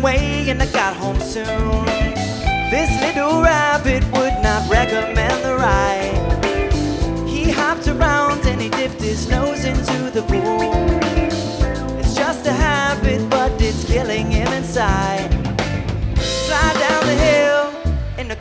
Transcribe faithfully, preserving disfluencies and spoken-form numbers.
away and I got home soon. This little rabbit would not recommend the ride. He hopped around and he dipped his nose into the pool.